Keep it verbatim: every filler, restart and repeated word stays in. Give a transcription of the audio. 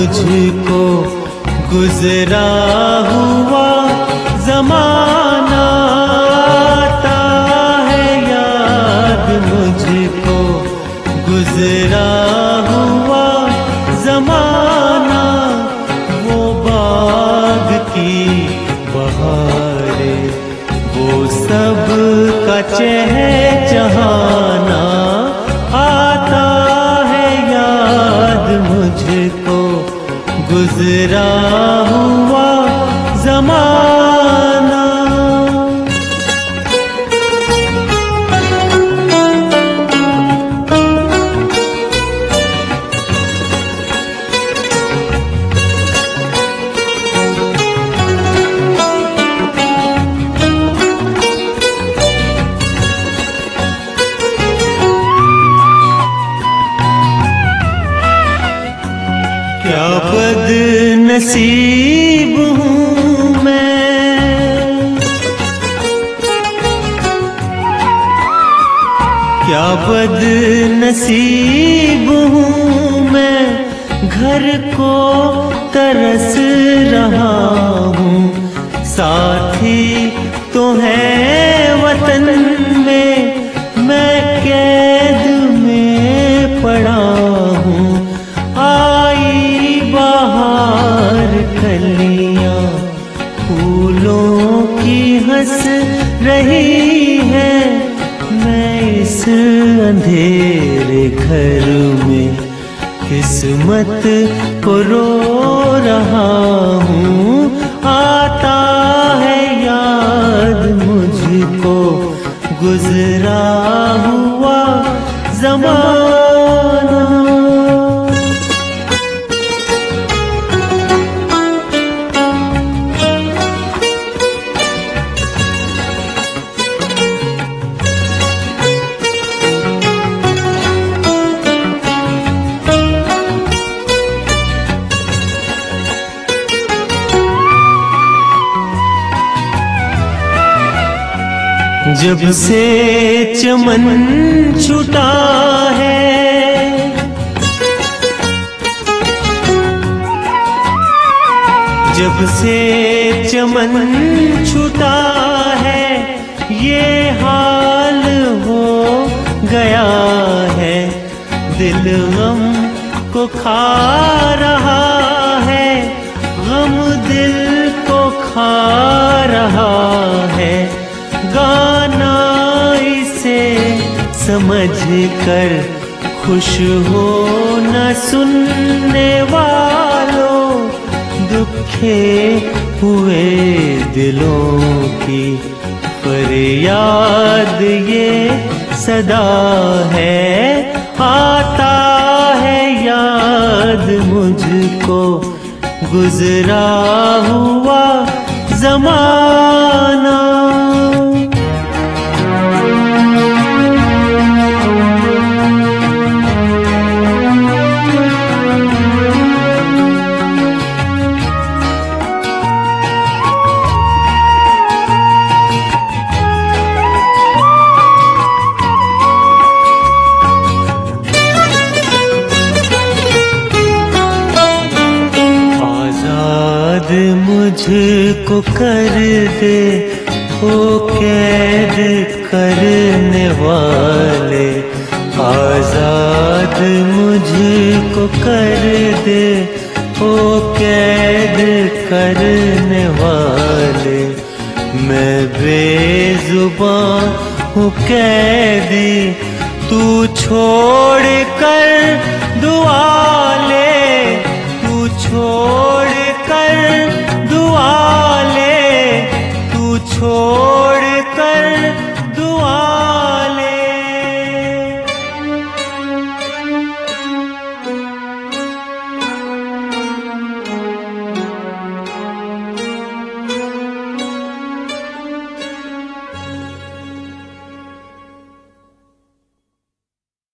मुझको गुजरा हुआ ज़माना आता है याद मुझको गुजरा हुआ ज़माना। वो बाग की बहारें वो सब का चहचहाना आता है याद मुझको गुजरा हुआ ज़माना। क्या बदनसीब हूँ मैं, क्या बदनसीब हूँ मैं, घर को तरस रहा हूँ। साथी तो है वतन में, मैं कैद में पड़ा हूँ। आई बाहर कलियां फूलों की हंस रही है, मैं इस अंधेरे घर में किस्मत को रो रहा हूँ। आता है याद मुझको गुजरा हुआ ज़माना। जब से चमन छूटा है, जब से चमन छूटा है, ये हाल हो गया है। दिल गम को खा रहा है, गम दिल को खा रहा है। गाना इसे समझ कर खुश हो न सुनने वालों, दुखे हुए दिलों की फरियाद ये सदा है। आता है याद मुझको गुजरा हुआ ज़माना। मुझको कर दे ओ कैद करने वाले, आजाद मुझको कर दे ओ कैद करने वाले। मैं बेजुबान हूँ कैदी, तू छोड़ कर